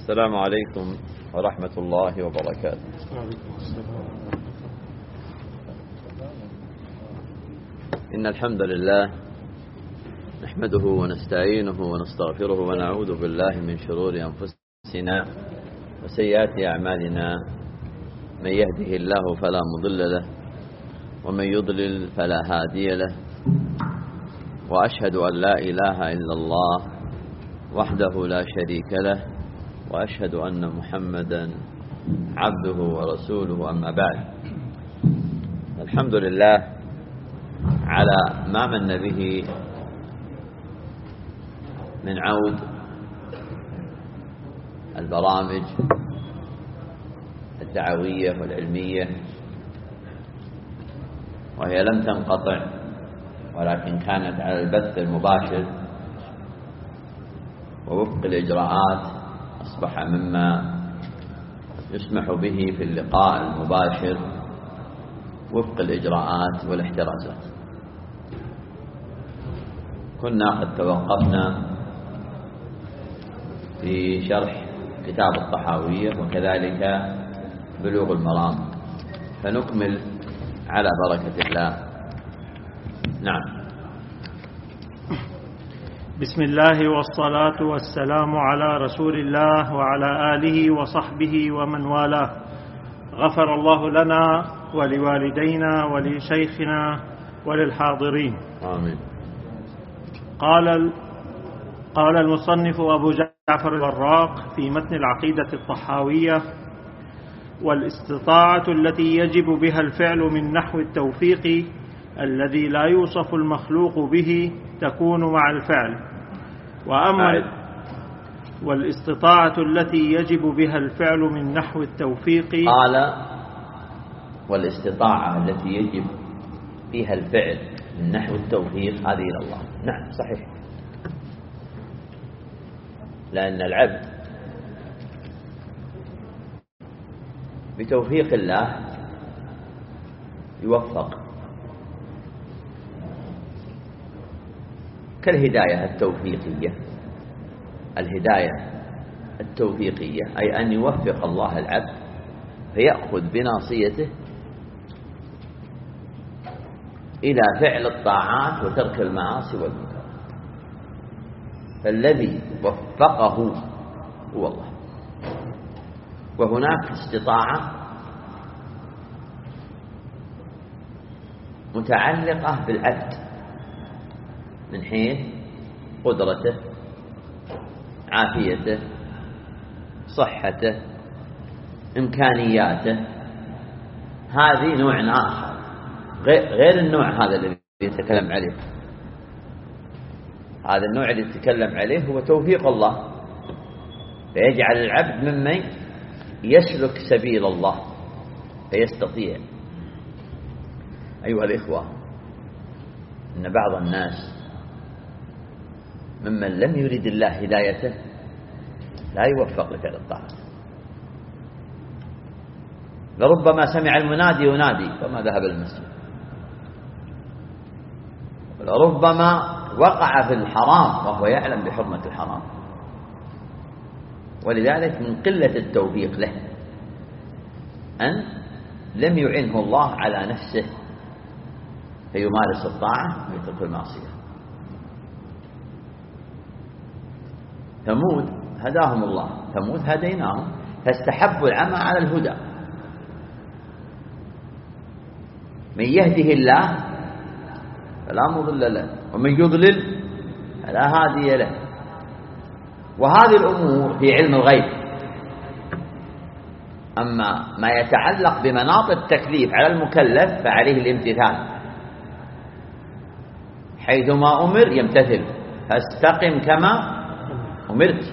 السلام عليكم ورحمة الله وبركاته. إن الحمد لله نحمده ونستعينه ونستغفره ونعوذ بالله من شرور أنفسنا وسيئات أعمالنا. من يهده الله فلا مضل له ومن يضلل فلا هادي له، وأشهد أن لا إله إلا الله وحده لا شريك له، وأشهد أن محمدا عبده ورسوله. أما بعد، الحمد لله على ما من به من عود البرامج الدعوية والعلمية، وهي لم تنقطع ولكن كانت على البث المباشر، ووفق الإجراءات أصبح مما يسمح به في اللقاء المباشر وفق الإجراءات والاحترازات. كنا قد توقفنا في شرح كتاب الطحاوية وكذلك بلوغ المرام، فنكمل على بركة الله. نعم. بسم الله والصلاة والسلام على رسول الله وعلى آله وصحبه ومن والاه. غفر الله لنا ولوالدينا ولشيخنا وللحاضرين، آمين. قال المصنف أبو جعفر الوراق في متن العقيدة الطحاوية: والاستطاعة التي يجب بها الفعل من نحو التوفيق الذي لا يوصف المخلوق به تكون مع الفعل. وأما والاستطاعة التي يجب بها الفعل من نحو التوفيق، قال والاستطاعة التي يجب بها الفعل من نحو التوفيق هذه إلى الله. نعم صحيح، لأن العبد بتوفيق الله يوفق، كالهداية التوفيقية. الهداية التوفيقية أي أن يوفق الله العبد فيأخذ بناصيته إلى فعل الطاعات وترك المعاصي والمنكرات، فالذي وفقه هو الله. وهناك استطاعة متعلقة بالعبد من حيث قدرته، عافيته، صحته، إمكانياته. هذه نوع آخر غير النوع هذا الذي يتكلم عليه. هذا النوع اللي يتكلم عليه هو توفيق الله، فيجعل العبد ممن يسلك سبيل الله فيستطيع. أيها الإخوة، إن بعض الناس ممن لم يرد الله هدايته لا يوفق لفعل الطاعات. لربما سمع المنادي ينادي وما ذهب المسجد، ولربما وقع في الحرام وهو يعلم بحرمة الحرام، ولذلك من قلة التوفيق له أن لم يعنه الله على نفسه فيمارس الطاعة ويترك المعصية. ثمود هداهم الله، ثمود هديناهم فاستحبوا العمى على الهدى. من يهده الله فلا مضل له ومن يضلل فلا هادي له. وهذه الأمور في علم الغيب. أما ما يتعلق بمناط التكليف على المكلف فعليه الامتثال، حيثما أمر يمتثل، فاستقم كما أمرت.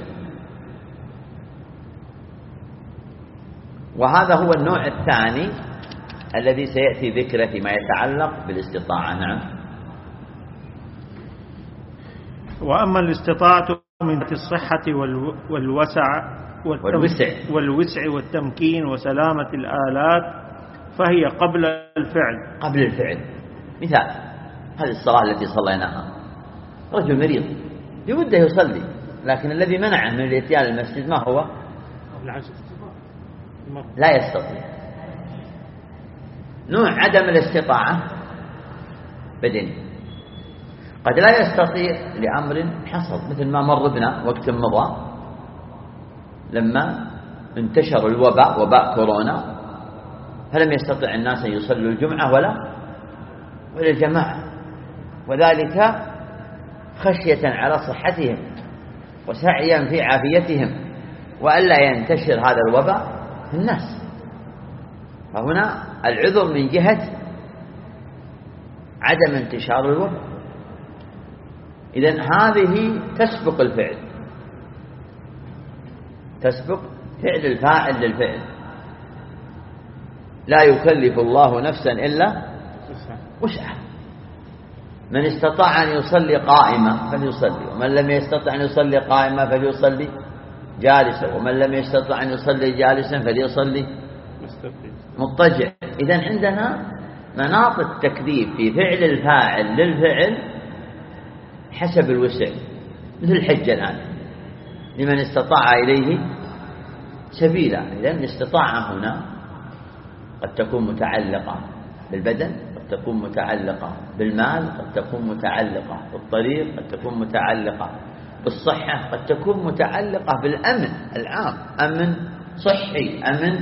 وهذا هو النوع الثاني الذي سيأتي ذكره فيما يتعلق بالاستطاعة. نعم. وأما الاستطاعة من الصحة والوسع والتمكين وسلامة الآلات فهي قبل الفعل. مثال هذه الصلاة التي صليناها، رجل مريض بوده يصلي، لكن الذي منعه من الاتيان المسجد ما هو؟ لا يستطيع. نوع عدم الاستطاعة بدني، قد لا يستطيع لأمر حصل، مثل ما مر بنا وقت مضى لما انتشر الوباء، وباء كورونا، فلم يستطع الناس أن يصلوا الجمعة ولا الجماعة، وذلك خشية على صحتهم وسعيا في عافيتهم وألا ينتشر هذا الوباء في الناس. فهنا العذر من جهة عدم انتشار الوباء. إذن هذه تسبق الفعل، تسبق فعل الفاعل للفعل. لا يكلف الله نفسا إلا وسعها. من استطاع أن يصلي قائما فليصلي، ومن لم يستطع أن يصلي قائما فليصلي جالسا، ومن لم يستطع أن يصلي جالسا فليصلي مضطجع. إذن عندنا مناط التكليف في فعل الفاعل للفعل حسب الوسع، مثل الحج الآن لمن استطاع إليه سبيلا. إذن الاستطاعة هنا قد تكون متعلقة بالبدن، قد تكون متعلقة بالمال، قد تكون متعلقة بالطريق، قد تكون متعلقة بالصحة، قد تكون متعلقة بالأمن العام، أمن صحي، أمن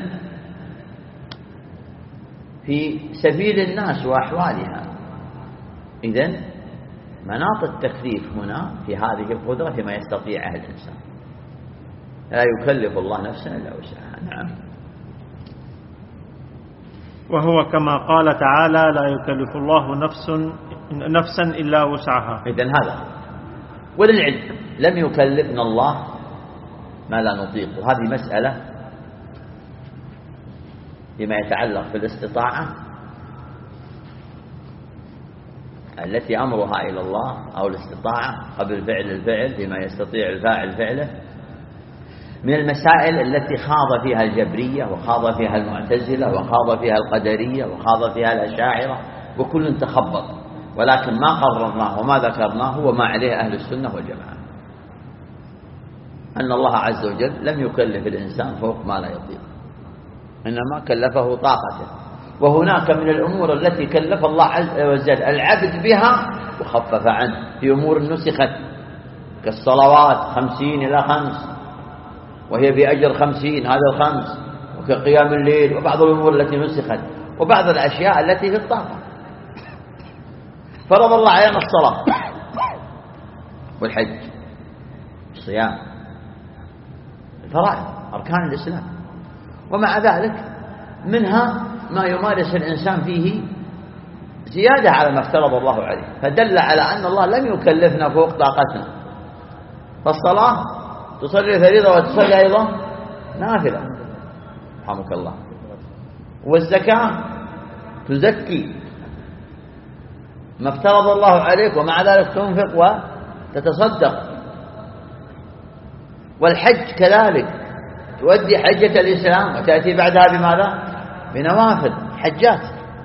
في سبيل الناس وأحوالها. إذن مناط التكليف هنا في هذه القدرة فيما يستطيعها الإنسان. لا يكلف الله نفسا إلا وسعها. نعم. وهو كما قال تعالى: لا يكلف الله نفسا إلا وسعها. إذن هذا وللعلم لم يكلفنا الله ما لا نطيق. وهذه مسألة فيما يتعلق بالاستطاعة التي أمرها إلى الله، أو الاستطاعة قبل فعل الفعل فيما يستطيع الفاعل فعله، من المسائل التي خاض فيها الجبرية، وخاض فيها المعتزلة، وخاض فيها القدرية، وخاض فيها الأشاعرة، وكل تخبط. ولكن ما قررناه وما ذكرناه هو ما عليه أهل السنة والجماعة، أن الله عز وجل لم يكلف الإنسان فوق ما لا يطيق، إنما كلفه طاقته. وهناك من الأمور التي كلف الله عز وجل العبد بها وخفف عنه، في أمور نسخت كالصلوات 50 إلى 5 وهي بأجر 50 هذا ال5، وكقيام الليل، وبعض الأمور التي نسخت، وبعض الأشياء التي في الطاقة. فرض الله علينا الصلاة والحج والصيام، الفرائض أركان الإسلام، ومع ذلك منها ما يمارس الإنسان فيه زيادة على ما افترض الله عليه، فدل على أن الله لم يكلفنا فوق طاقتنا. فالصلاة تصلي فريضة وتصلي أيضا نافلة، رحمك الله. والزكاة تزكي ما افترض الله عليك، ومع ذلك تنفق وتتصدق. والحج كذلك، تؤدي حجة الإسلام وتأتي بعدها بماذا؟ بنوافل حجات.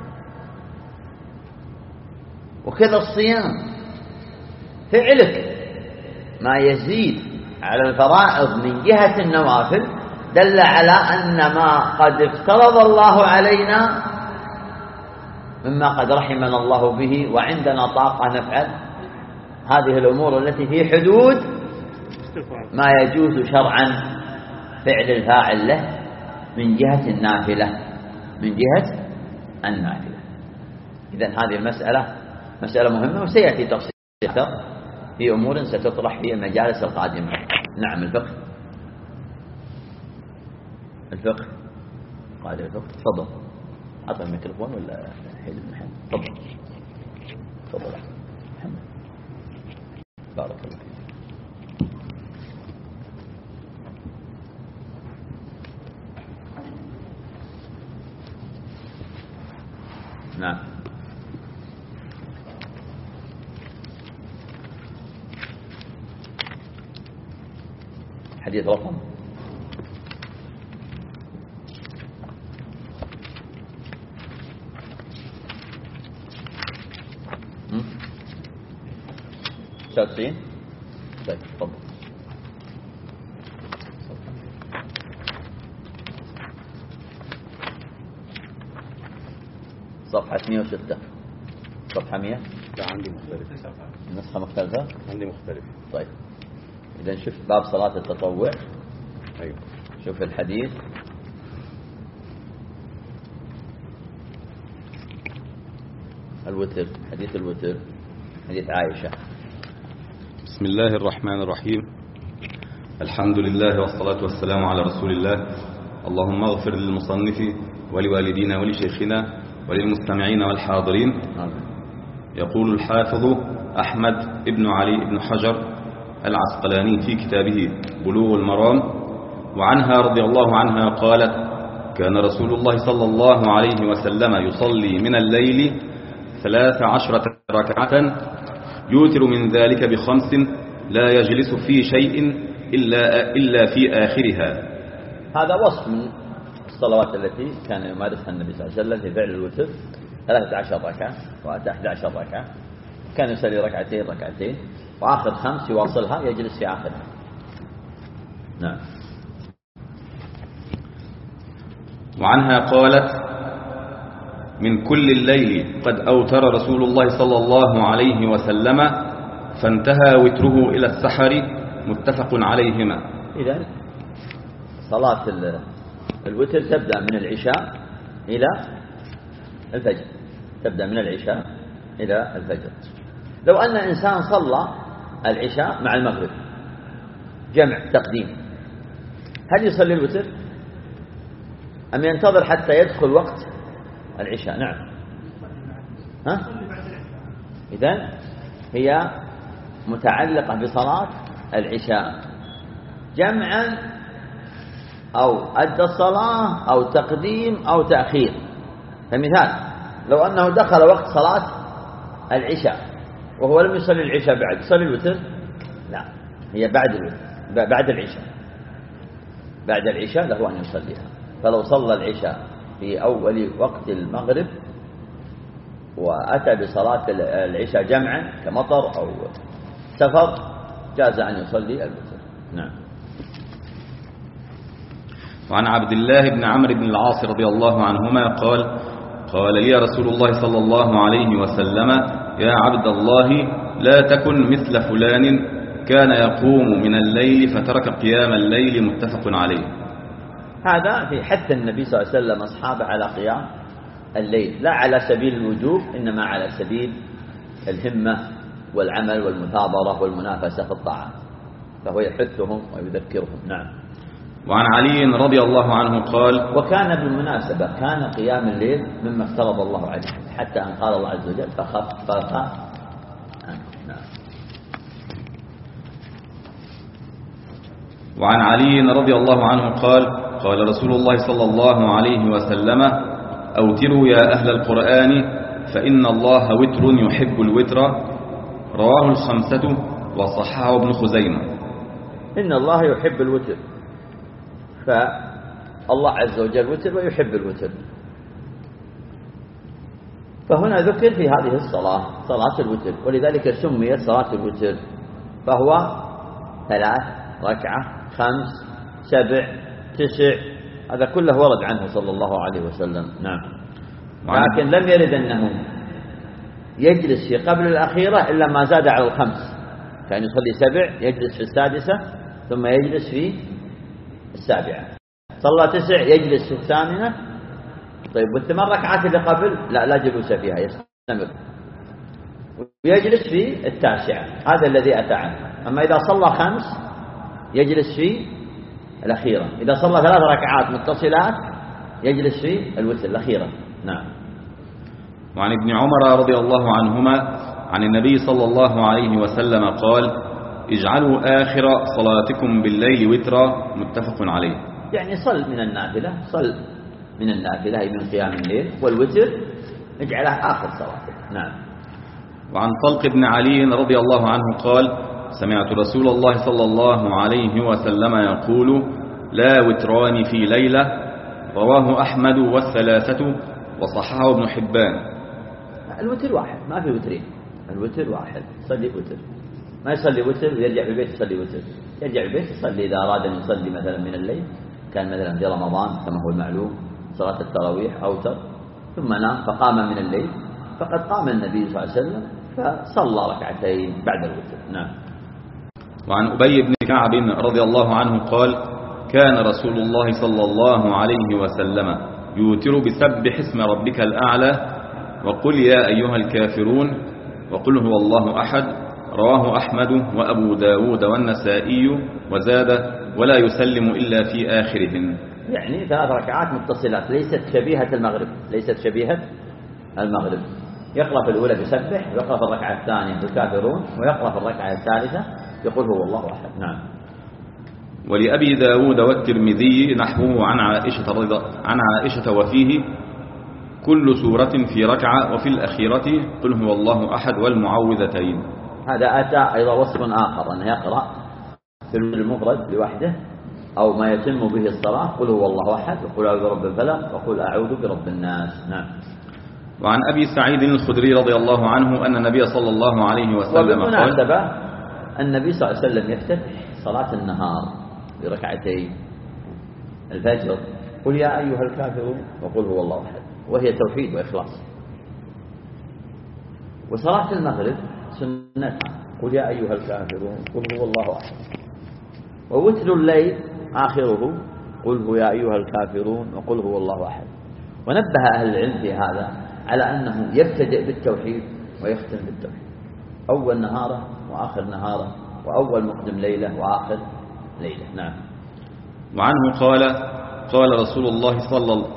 وكذا الصيام، فعلك ما يزيد على الفرائض من جهة النوافل دل على أن ما قد افترض الله علينا مما قد رحمنا الله به، وعندنا طاقة نفعل هذه الأمور التي في حدود ما يجوز شرعا فعل الفاعل له من جهة النافلة، من جهة النافلة. إذن هذه المسألة مسألة مهمة، وسيأتي تفصيل أكثر في أمور ستطرح في المجالس القادمة. نعم. الفقه قال الفقه. تفضل. أعطى الميكروفون ولا حيد المحل؟ تفضل محمد. بارك الله فيك. نعم. حديث رقم سادسين. طيب تفضل. صفحة 106. صفحة 100. لا عندي مختلف. النسخة مختلفة؟ عندي مختلف. طيب إذا شوف باب صلاة التطوع. أيوه. شوف الحديث. الوتر، حديث الوتر، حديث عائشة. بسم الله الرحمن الرحيم. الحمد لله والصلاة والسلام على رسول الله. اللهم اغفر للمصنف ولوالدينا ولشيخنا وللمستمعين والحاضرين. يقول الحافظ أحمد بن علي بن حجر العسقلاني في كتابه بلوغ المرام: وعنها رضي الله عنها قالت: كان رسول الله صلى الله عليه وسلم يصلي من الليل 13 ركعة يوتر من ذلك ب5 لا يجلس في شيء إلا في آخرها. هذا وصف من الصلوات التي كان يمارسها النبي صلى الله عليه وسلم في فعل الوتر: 13 ركعة و11 ركعة. كان يصلي ركعتين وآخر 5 يواصلها يجلس في آخرها. نعم. وعنها قالت: من كل الليل قد أوتر رسول الله صلى الله عليه وسلم فانتهى وتره إلى السحر. متفق عليهما. إذن صلاة الوتر تبدأ من العشاء إلى الفجر. تبدأ من العشاء إلى الفجر. لو أن إنسان صلى العشاء مع المغرب جمع تقديم، هل يصلي الوتر أم ينتظر حتى يدخل وقت العشاء؟ نعم. إذن هي متعلقة بصلاة العشاء جمعا أو أدى الصلاة أو تقديم أو تأخير. فمثال لو أنه دخل وقت صلاة العشاء وهو لم يصلي العشاء بعد، يصلي الوتر؟ لا، هي بعد العشاء. بعد العشاء له أن يصليها. فلو صلى العشاء في أول وقت المغرب وأتى بصلاة العشاء جمعا كمطر أو سفر جاز أن يصلي الوتر. نعم. وعن عبد الله بن عمرو بن العاص رضي الله عنهما قال لي رسول الله صلى الله عليه وسلم: يا عبد الله، لا تكن مثل فلان كان يقوم من الليل فترك قيام الليل. متفق عليه. هذا في حث النبي صلى الله عليه وسلم أصحابه على قيام الليل، لا على سبيل الوجوب، إنما على سبيل الهمة والعمل والمثابرة والمنافسة في الطاعة، فهو يحثهم ويذكرهم. نعم. وعن علي رضي الله عنه قال: وكان بالمناسبة كان قيام الليل مما افترض الله عليه، حتى أن قال الله عز وجل: فخفف. نعم. وعن علي رضي الله عنه قال رسول الله صلى الله عليه وسلم: أوتروا يا أهل القرآن فإن الله وتر يحب الوتر. رواه الخمسة وصححه ابن خزيمة. إن الله يحب الوتر، فالله عز وجل وتر ويحب الوتر. فهنا ذكر في هذه الصلاة صلاة الوتر، ولذلك سميت صلاة الوتر. فهو 3 ركعة 5 7 9، هذا كله ورد عنه صلى الله عليه وسلم. نعم. لكن لم يرد أنه يجلس في قبل الأخيرة إلا ما زاد على 5. كان يصلي 7 يجلس في 6 ثم يجلس في 7. صلى 9 يجلس في 8. طيب وال8 ركعات اللي قبل لا جلوس فيها، يستمر ويجلس في 9. هذا الذي أتى عنه. أما إذا صلى 5 يجلس في الأخيرة. إذا صلى 3 ركعات متصلات يجلس في الوتر الأخيرة. نعم. وعن ابن عمر رضي الله عنهما عن النبي صلى الله عليه وسلم قال: اجعلوا آخر صلاتكم بالليل وترا. متفق عليه. يعني صل من النافلة من قيام الليل، والوتر اجعله آخر صلاتك. نعم. وعن طلق بن علي رضي الله عنه قال: سمعت رسول الله صلى الله عليه وسلم يقول: لا وتران في ليلة. رواه أحمد والثلاثة وصححه ابن حبان. الوتر واحد، ما في وترين. الوتر واحد، يصلي وتر، ما يصلي وتر ويرجع في البيت يصلي وتر. يرجع في البيت يصلي إذا أراد أن يصلي مثلا من الليل، كان مثلا في رمضان كما هو المعلوم صلاة التراويح أوتر، ثم نام فقام من الليل فقد قام النبي صلى الله عليه وسلم فصلى ركعتين بعد الوتر. نعم. وعن أبي بن كعب رضي الله عنه قال كان رسول الله صلى الله عليه وسلم يوتر بسبح اسم ربك الأعلى وقل يا أيها الكافرون وقل هو الله أحد. رواه أحمد وأبو داود والنسائي وزاد ولا يسلم إلا في آخرهن. يعني 3 ركعات متصلات ليست شبيهة المغرب، ليست شبيهة المغرب. يقرأ في الأولى بسبح، ويقرأ في الركعة الثانية بالكافرون، ويقرأ في الركعة الثالثة يقول هو الله أحد. نعم. ولأبي داود والترمذي نحوه عن عائشة وفيه كل سورة في ركعة وفي الأخيرة قل هو الله أحد والمعوذتين. هذا أتى أيضا وصف آخر أنه يقرأ في المفرد لوحده أو ما يتم به الصلاة قل هو الله أحد وقل أعوذ برب الفلق وقل أعوذ برب الناس. نعم. وعن أبي سعيد الخدري رضي الله عنه أن النبي صلى الله عليه وسلم قال وبالمناسبة النبي صلى الله عليه وسلم يفتتح صلاة النهار بركعتي الفجر قل يا أيها الكافرون وقل هو الله أحد، وهي توحيد وإخلاص. وصلاة المغرب سنتها قل يا أيها الكافرون قل هو الله أحد. ووتر الليل آخره قل هو يا أيها الكافرون وقل هو الله أحد. ونبه أهل العلم في هذا على أنه يبتدئ بالتوحيد ويختم بالتوحيد، أول نهاره وآخر نهاره، وأول مقدم ليلة وآخر ليلة. نعم. وعنه قال رسول الله صلى الله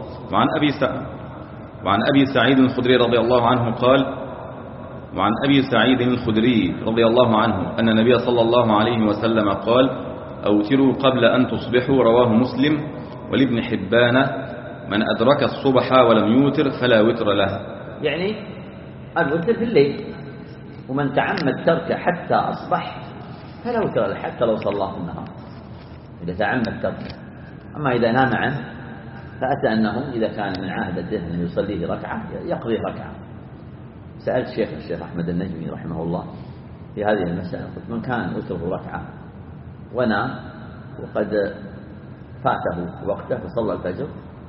وعن أبي سعيد الخدري رضي الله عنه قال وعن أبي سعيد الخدري رضي الله عنه أن النبي صلى الله عليه وسلم قال أوتروا قبل أن تصبحوا. رواه مسلم. ولابن حبان من أدرك الصبح ولم يوتر فلا وتر له. يعني الوتر في الليل، ومن تعمد تركه حتى أصبح فلا وتر له حتى لو صلاه في النهار إذا تعمد تركه. أما إذا نام عنه فأتى أنه إذا كان من عهدته أن يصليه ركعة يقضي ركعة. سألت الشيخ أحمد النجمي رحمه الله في هذه المسألة، قلت من كان وتره ركعة ونام وقد فاته وقته فصلى الفجر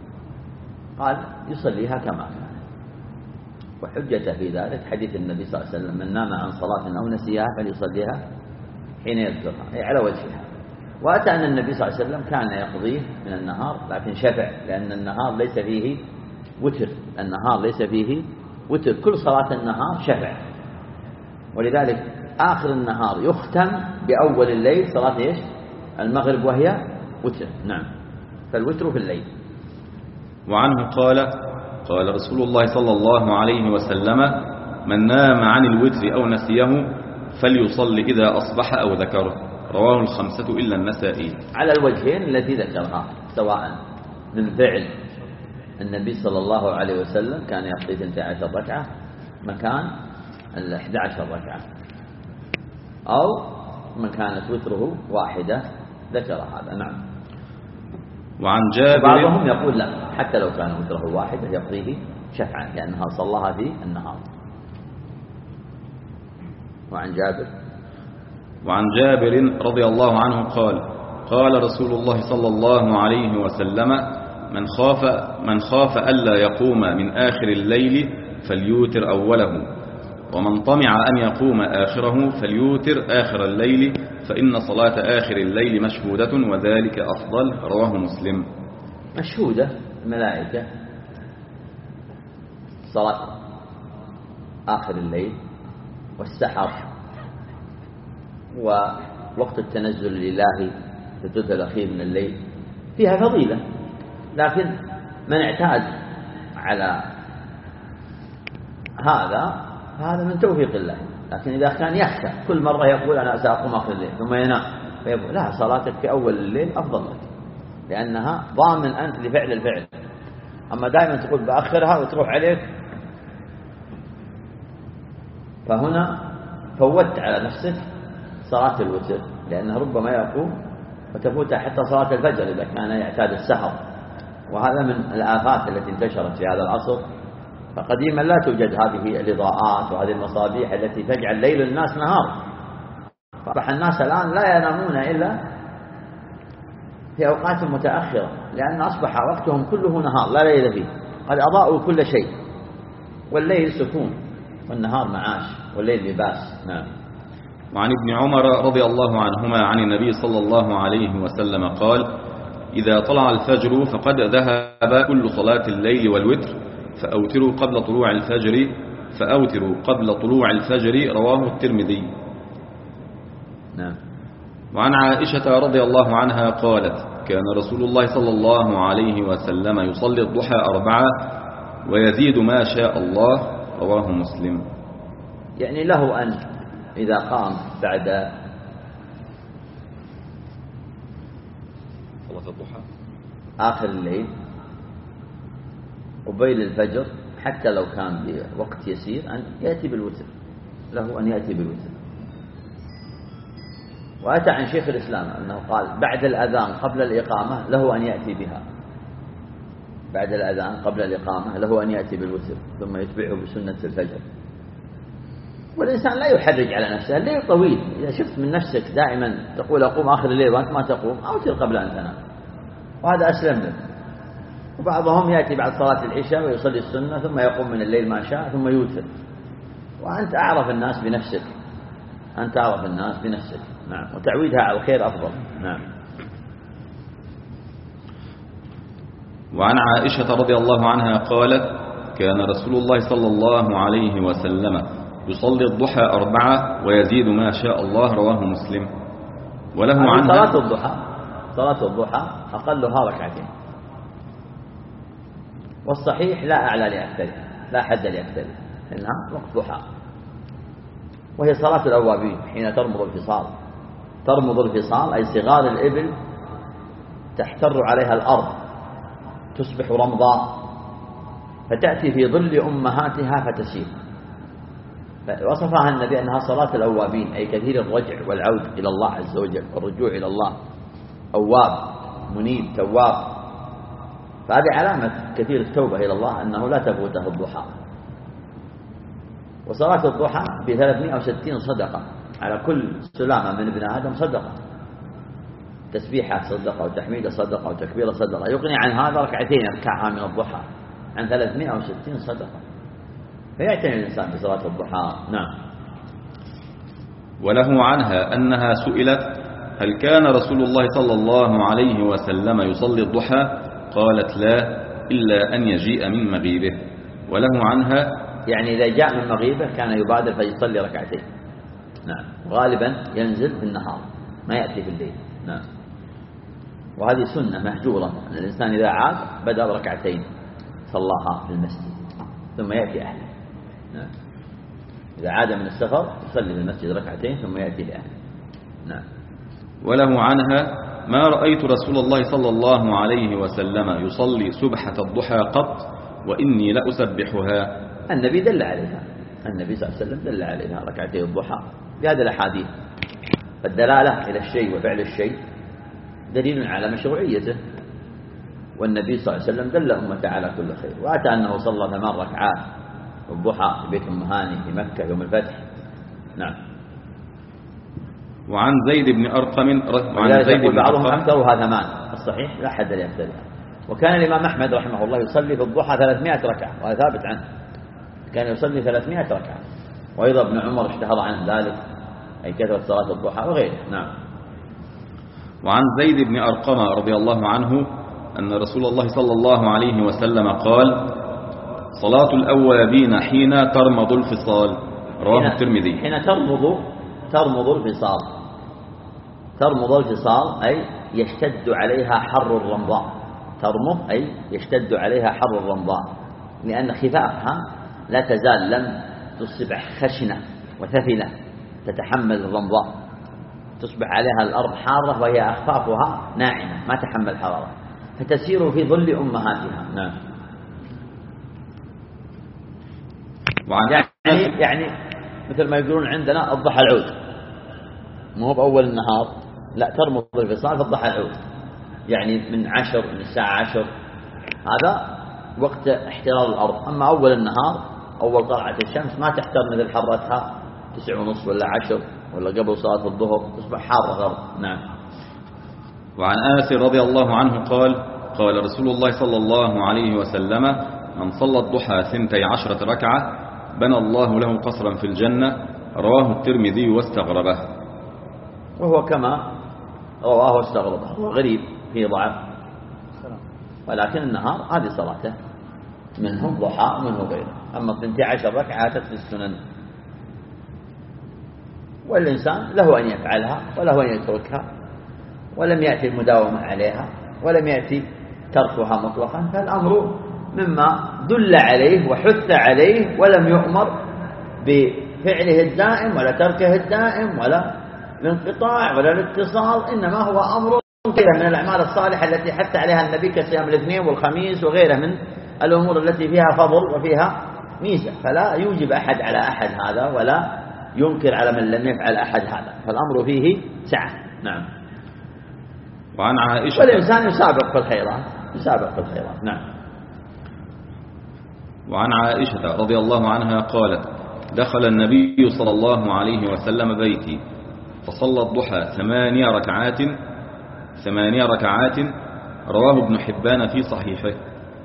قال يصليها كما كان. وحجة في ذلك حديث النبي صلى الله عليه وسلم من نام عن صلاة أو نسيها فليصليها حين يذكرها، أي على وجهها. وأتى أن النبي صلى الله عليه وسلم كان يقضيه من النهار لكن شفع، لأن النهار ليس فيه وتر، النهار ليس فيه وتر، كل صلاة النهار شفع. ولذلك آخر النهار يختم بأول الليل صلاة إيش؟ المغرب وهي وتر. نعم. فالوتر في الليل. وعنه قال رسول الله صلى الله عليه وسلم من نام عن الوتر أو نسيه فليصلي إذا أصبح أو ذكره. رواه الخمسة إلا النسائي. على الوجهين التي ذكرها، سواء من فعل النبي صلى الله عليه وسلم كان يقضي 12 ركعة مكان 11 ركعة، أو من كانت وتره واحدة ذكر هذا. نعم. وعن جابر بعضهم يقول لا، حتى لو كان وتره واحدة يقضيه شفعا لأنها صلاها في النهار. وعن جابر رضي الله عنه قال رسول الله صلى الله عليه وسلم من خاف ألا يقوم من آخر الليل فليوتر أوله، ومن طمع أن يقوم آخره فليوتر آخر الليل، فإن صلاة آخر الليل مشهودة وذلك أفضل. رواه مسلم. مشهودة الملائكة صلاة آخر الليل والسحر ووقت التنزل الإلهي في الثلث الأخير من الليل فيها فضيلة، لكن من اعتاد على هذا من توفيق الله. لكن إذا كان يخشى كل مرة يقول أنا سأقوم آخر الليل ثم ينام فيقول لا، صلاتك في أول الليل أفضل لك لأنها ضامن أنت لفعل الفعل. أما دائما تقول بأخرها وتروح عليك، فهنا فوت على نفسك صلاة الوتر، لأنه ربما يقوم وتفوت حتى صلاة الفجر إذا كان يعتاد السحر. وهذا من الآفات التي انتشرت في هذا العصر. فقديما لا توجد هذه الإضاءات وهذه المصابيح التي تجعل ليل الناس نهار، فأصبح الناس الآن لا ينامون إلا في أوقات متأخرة، لأن أصبح وقتهم كله نهار لا ليل فيه، قد أضاءوا كل شيء. والليل سكون والنهار معاش والليل لباس. نعم. وعن ابن عمر رضي الله عنهما عن النبي صلى الله عليه وسلم قال: إذا طلع الفجر فقد ذهب كل صلاة الليل والوتر فأوتروا قبل طلوع الفجر رواه الترمذي. نعم. وعن عائشة رضي الله عنها قالت: كان رسول الله صلى الله عليه وسلم يصلي الضحى 4 ويزيد ما شاء الله رواه مسلم. يعني له أن إذا قام بعد صلاة الضحى آخر الليل قبيل الفجر حتى لو كان بوقت يسير أن يأتي بالوتر، له أن يأتي بالوتر. وأتى عن شيخ الإسلام أنه قال بعد الأذان قبل الإقامة له أن يأتي بها، بعد الأذان قبل الإقامة له أن يأتي بالوتر ثم يتبعه بسنة الفجر. والإنسان لا يحرج على نفسه، الليل طويل، إذا شفت من نفسك دائما تقول أقوم آخر الليل وأنت ما تقوم أوتر قبل أن تنام، وهذا أسلم لك. وبعضهم يأتي بعد صلاة العشاء ويصلي السنة ثم يقوم من الليل ما شاء ثم يوتر، وأنت أعرف الناس بنفسك، أنت أعرف الناس بنفسك. نعم. وتعويدها على الخير أفضل. نعم. وعن عائشة رضي الله عنها قالت: كان رسول الله صلى الله عليه وسلم يصلي الضحى 4 ويزيد ما شاء الله رواه مسلم. وله عنها صلاة الضحى أقلها 2 ركعتين، والصحيح لا أعلى لأكثرها، لا حد لأكثرها، إنها وقت ضحى، وهي صلاة الأوابين حين ترمض الفصال. ترمض الفصال أي صغار الإبل تحتر عليها الأرض تصبح رمضاء فتأتي في ظل أمهاتها فتسير. وصفها النبي أنها صلاة الأوابين أي كثير الرجع والعود إلى الله عز وجل والرجوع إلى الله، أواب منيب تواب. فهذه علامة كثير التوبة إلى الله أنه لا تفوته الضحى. وصلاة الضحى ب360 صدقة على كل سلامة من ابن آدم صدقة، تسبيحة صدقة وتحميد صدقة وتكبير صدقة. يغني عن هذا 2 ركعتين يركعها من الضحى عن 360 صدقة، فيعتني الإنسان بصلاة الضحى. نعم. وله عنها أنها سئلت: هل كان رسول الله صلى الله عليه وسلم يصلي الضحى؟ قالت: لا، إلا أن يجيء من مغيبه. وله عنها يعني إذا جاء من مغيبه كان يبادر فيصلي 2 ركعتين. نعم. غالبا ينزل في النهار ما يأتي في الليل. نعم. وهذه سنة مهجورة أن الإنسان إذا عاد بدأ 2 ركعتين صلاها في المسجد ثم يأتي أهله. نعم. إذا عاد من السفر يصلي في المسجد 2 ركعتين ثم يأتي لأهله. نعم. وله عنها: ما رأيت رسول الله صلى الله عليه وسلم يصلي سبحة الضحى قط وإني لأسبحها. النبي دل عليها، النبي صلى الله عليه وسلم دل عليها 2 ركعتي الضحى بهذه الأحاديث. فالدلالة إلى الشيء وفعل الشيء دليل على مشروعيته، والنبي صلى الله عليه وسلم دل أمته على كل خير. وأتى أنه صلى 8 ركعات الضحى في بيت أم هاني في مكة يوم الفتح. نعم. وعن زيد بن أرقم بعضهم أكثرها 8، الصحيح لا حد لأكثرها. وكان الإمام أحمد رحمه الله يصلي في الضحى 300 ركعة، وهذا ثابت عنه، كان يصلي 300 ركعة. وأيضا ابن عمر اشتهر عن ذلك أي كثرة صلاة الضحى وغيره. نعم. وعن زيد بن أرقم رضي الله عنه أن رسول الله صلى الله عليه وسلم قال: صلاة الأوابين حين ترمض الفصال رواه الترمذي. حين ترمض الفصال، ترمض الفصال أي يشتد عليها حر الرمضاء. ترمض أي يشتد عليها حر الرمضاء، لأن خفافها لا تزال لم تصبح خشنة وثفلة تتحمل الرمضاء، تصبح عليها الأرض حارة وهي أخفافها ناعمة ما تحمل حرارة، فتسير في ظل أمهاتها. نعم. يعني مثل ما يقولون عندنا الضحى العود، مو بأول النهار، لا، ترمض الفصال في الضحى العود، يعني من 10 من الساعة 10 هذا وقت احترار الأرض. أما أول النهار أول طلعة الشمس ما تحتر مثل حرتها 9:30 ولا 10 ولا قبل صلاة الظهر، تصبح حارة غرب. نعم. وعن أنس رضي الله عنه قال: قال رسول الله صلى الله عليه وسلم: من صلى الضحى 12 ركعة بنى الله له قصرا في الجنة. رواه الترمذي واستغربه. وهو كما رواه واستغربه، هو غريب فيه ضعف، ولكن النهار هذه صلاته، منه ضحى ومنه غيره. أما 12 ركعة في السنن، والإنسان له أن يفعلها وله أن يتركها، ولم يأتي المداومة عليها ولم يأتي تركها مطلقا، فالأمر مما دل عليه وحث عليه، ولم يؤمر بفعله الدائم ولا تركه الدائم ولا الانقطاع ولا الاتصال، إنما هو أمر غيره من الأعمال الصالحة التي حث عليها النبي كصيام الاثنين والخميس وغيره من الأمور التي فيها فضل وفيها ميزة. فلا يوجب أحد على أحد هذا ولا ينكر على من لم يفعل أحد هذا، فالأمر فيه سعة. نعم. وعن عائشة، والإنسان يسابق في الخيرات، يسابق في الخيرات. نعم. وعن عائشة رضي الله عنها قالت: دخل النبي صلى الله عليه وسلم بيتي فصلى الضحى 8 ركعات. رواه ابن حبان في صحيحه.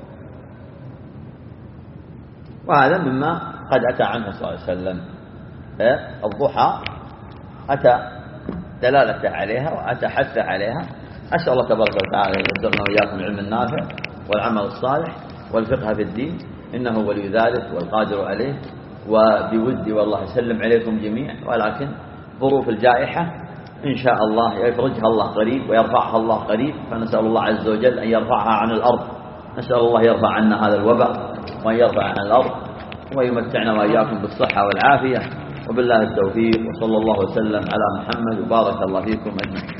وهذا مما قد أتى عنه صلى الله عليه وسلم. الضحى أتى دلالته عليها وأتى حثه عليها. أسأل الله تبارك وتعالى أن يرزقنا وإياكم العلم النافع والعمل الصالح والفقه في الدين، إنه ولي ذلك والقادر عليه. وبودي والله يسلم عليكم جميعا، ولكن ظروف الجائحة إن شاء الله يفرجها الله قريب ويرفعها الله قريب، فنسأل الله عز وجل أن يرفعها عن الأرض. نسأل الله يرفع عنا هذا الوباء وأن يرفع عن الأرض ويمتعنا وإياكم بالصحة والعافية، وبالله التوفيق، وصلى الله وسلم على محمد وبارك الله فيكم أجمعين.